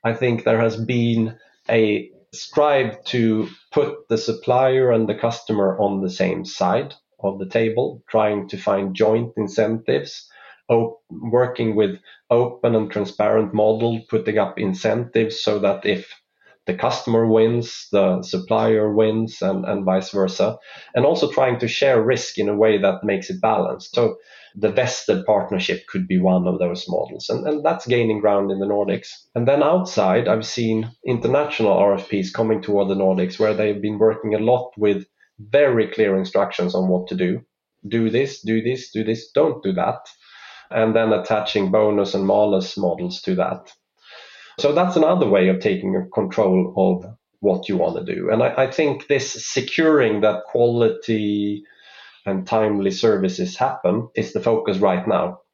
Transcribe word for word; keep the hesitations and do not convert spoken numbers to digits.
I think there has been a strive to put the supplier and the customer on the same side of the table, trying to find joint incentives, op- working with open and transparent model, putting up incentives so that if the customer wins, the supplier wins, and, and vice versa, and also trying to share risk in a way that makes it balanced. So the vested partnership could be one of those models, and, and that's gaining ground in the Nordics. And then outside, I've seen international R F Ps coming toward the Nordics where they've been working a lot with very clear instructions on what to do. Do this, do this, do this, don't do that. And then attaching bonus and malus models to that. So that's another way of taking control of what you want to do. And I, I think this securing that quality and timely services happen is the focus right now.